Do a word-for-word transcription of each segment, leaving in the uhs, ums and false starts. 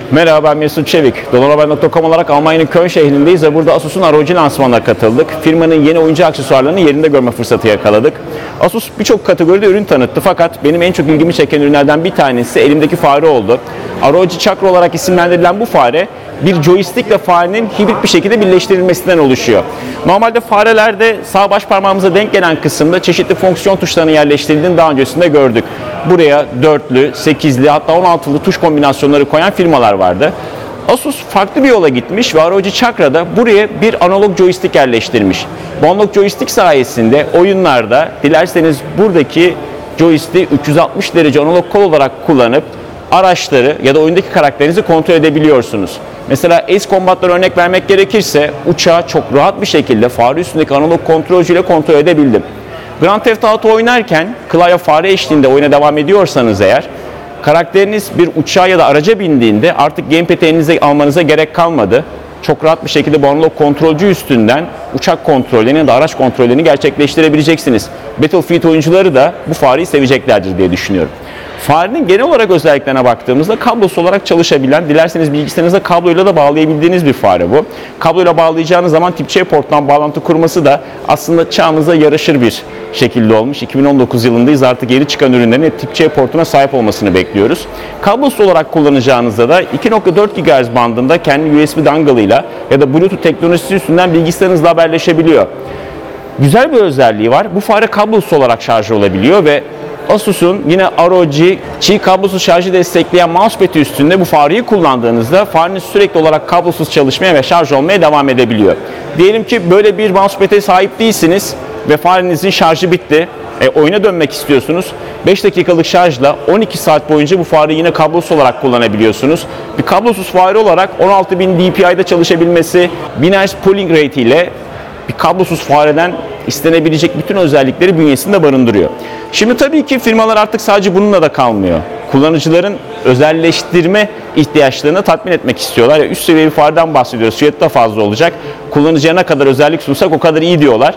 Merhaba, ben Mesut Çevik. Donanmabay nokta com olarak Almanya'nın Köln şehrindeyiz ve burada Asus'un R O G lansmanına katıldık. Firmanın yeni oyuncu aksesuarlarını yerinde görme fırsatı yakaladık. Asus birçok kategoride ürün tanıttı fakat benim en çok ilgimi çeken ürünlerden bir tanesi elimdeki fare oldu. R O G Chakra olarak isimlendirilen bu fare bir joystick ile farenin hibrit bir şekilde birleştirilmesinden oluşuyor. Normalde farelerde sağ baş parmağımıza denk gelen kısımda çeşitli fonksiyon tuşlarının yerleştirildiğini daha öncesinde gördük. Buraya dörtlü, sekizli hatta on altılı tuş kombinasyonları koyan firmalar vardı. Asus farklı bir yola gitmiş ve R O G Chakra'da buraya bir analog joystick yerleştirmiş. Bu analog joystick sayesinde oyunlarda dilerseniz buradaki joystick'i üç yüz altmış derece analog kol olarak kullanıp araçları ya da oyundaki karakterinizi kontrol edebiliyorsunuz. Mesela Ace Combat'lara örnek vermek gerekirse uçağı çok rahat bir şekilde fare üstündeki analog kontrolcüyle kontrol edebildim. Grand Theft Auto oynarken klavye fare eşliğinde oyuna devam ediyorsanız eğer karakteriniz bir uçağa ya da araca bindiğinde artık gamepad'i elinize almanıza gerek kalmadı. Çok rahat bir şekilde bu analog kontrolcü üstünden uçak kontrollerini ya da araç kontrollerini gerçekleştirebileceksiniz. Battlefield oyuncuları da bu fareyi seveceklerdir diye düşünüyorum. Farenin genel olarak özelliklerine baktığımızda kablosuz olarak çalışabilen, dilerseniz bilgisayarınıza kabloyla da bağlayabildiğiniz bir fare bu. Kabloyla bağlayacağınız zaman tip C porttan bağlantı kurması da aslında çağımıza yaraşır bir şekilde olmuş. iki bin on dokuz yılındayız, artık yeni çıkan ürünlerin tip C portuna sahip olmasını bekliyoruz. Kablosuz olarak kullanacağınızda da iki nokta dört gigahertz bandında kendi U S B dongle ile ya da Bluetooth teknolojisi üstünden bilgisayarınızla haberleşebiliyor. Güzel bir özelliği var. Bu fare kablosuz olarak şarj olabiliyor ve Asus'un yine R O G çiğ kablosuz şarjı destekleyen mousepad'i üstünde bu fareyi kullandığınızda fareniz sürekli olarak kablosuz çalışmaya ve şarj olmaya devam edebiliyor. Diyelim ki böyle bir mousepad'e sahip değilsiniz ve farenizin şarjı bitti. E, oyuna dönmek istiyorsunuz. beş dakikalık şarjla on iki saat boyunca bu fareyi yine kablosuz olarak kullanabiliyorsunuz. Bir kablosuz fare olarak on altı bin D P I'de çalışabilmesi, bin hertz polling rate ile bir kablosuz fareden istenebilecek bütün özellikleri bünyesinde barındırıyor. Şimdi tabii ki firmalar artık sadece bununla da kalmıyor. Kullanıcıların özelleştirme ihtiyaçlarını tatmin etmek istiyorlar. Ya üst seviye bir fareden bahsediyoruz. Fiyatı da fazla olacak. Kullanıcıya ne kadar özellik sunsak o kadar iyi diyorlar.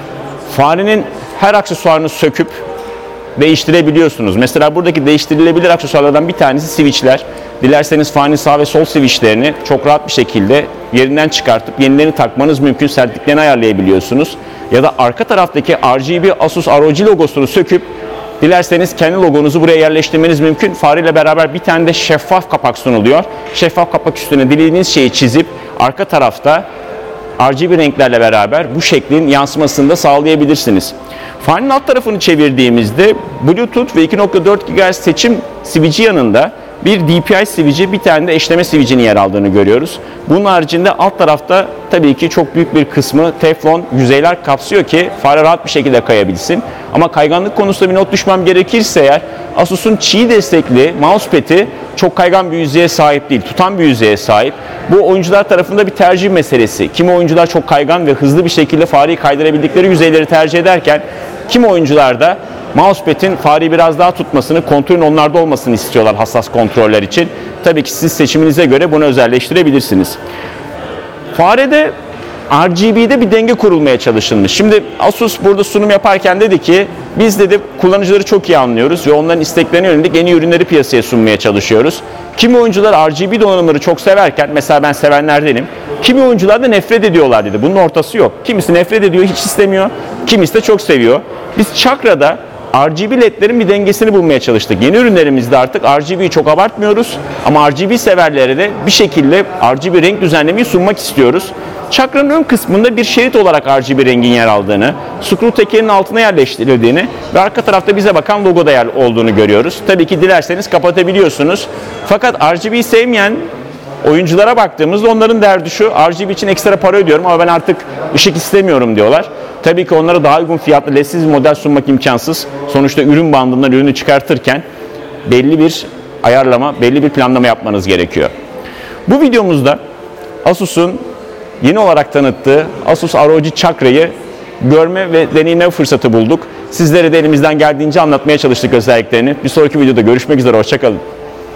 Farenin her aksesuarını söküp değiştirebiliyorsunuz. Mesela buradaki değiştirilebilir aksesuarlardan bir tanesi switchler. Dilerseniz farenin sağ ve sol switchlerini çok rahat bir şekilde yerinden çıkartıp yenilerini takmanız mümkün. Sertliklerini ayarlayabiliyorsunuz. Ya da arka taraftaki R G B Asus R O G logosunu söküp dilerseniz kendi logonuzu buraya yerleştirmeniz mümkün. Fareyle beraber bir tane de şeffaf kapak sunuluyor. Şeffaf kapak üstüne dilediğiniz şeyi çizip arka tarafta R G B renklerle beraber bu şeklin yansımasını da sağlayabilirsiniz. Farenin alt tarafını çevirdiğimizde Bluetooth ve iki nokta dört gigahertz seçim switch'i yanında bir D P I switch'i, bir tane de eşleme switch'inin yer aldığını görüyoruz. Bunun haricinde alt tarafta tabii ki çok büyük bir kısmı teflon yüzeyler kapsıyor ki fare rahat bir şekilde kayabilsin. Ama kayganlık konusunda bir not düşmem gerekirse eğer Asus'un çiğ destekli mousepad'i çok kaygan bir yüzeye sahip değil, tutan bir yüzeye sahip. Bu oyuncular tarafında bir tercih meselesi. Kimi oyuncular çok kaygan ve hızlı bir şekilde fareyi kaydırabildikleri yüzeyleri tercih ederken kimi oyuncular da mousepad'in fareyi biraz daha tutmasını, kontrolün onlarda olmasını istiyorlar hassas kontroller için. Tabii ki siz seçiminize göre bunu özelleştirebilirsiniz. Farede R G B'de bir denge kurulmaya çalışılmış. Şimdi Asus burada sunum yaparken dedi ki biz dedi kullanıcıları çok iyi anlıyoruz ve onların isteklerine yönelik yeni ürünleri piyasaya sunmaya çalışıyoruz. Kimi oyuncular R G B donanımları çok severken, mesela ben sevenlerdenim, kimi oyuncular da nefret ediyorlar dedi. Bunun ortası yok. Kimisi nefret ediyor, hiç istemiyor. Kimisi de çok seviyor. Biz Chakra'da R G B ledlerin bir dengesini bulmaya çalıştık. Yeni ürünlerimizde artık R G B'yi çok abartmıyoruz ama R G B severlere de bir şekilde R G B renk düzenlemeyi sunmak istiyoruz. Chakra'nın ön kısmında bir şerit olarak R G B rengin yer aldığını, screw tekerinin altına yerleştirildiğini ve arka tarafta bize bakan logo da yer olduğunu görüyoruz. Tabii ki dilerseniz kapatabiliyorsunuz. Fakat R G B'yi sevmeyen oyunculara baktığımızda onların derdi şu: R G B için ekstra para ödüyorum ama ben artık ışık istemiyorum diyorlar. Tabii ki onlara daha uygun fiyatlı ledsiz bir model sunmak imkansız. Sonuçta ürün bandından ürünü çıkartırken belli bir ayarlama, belli bir planlama yapmanız gerekiyor. Bu videomuzda Asus'un yeni olarak tanıttığı Asus R O G Chakra'yı görme ve deneyimleme fırsatı bulduk. Sizlere de elimizden geldiğince anlatmaya çalıştık özelliklerini. Bir sonraki videoda görüşmek üzere, hoşça kalın.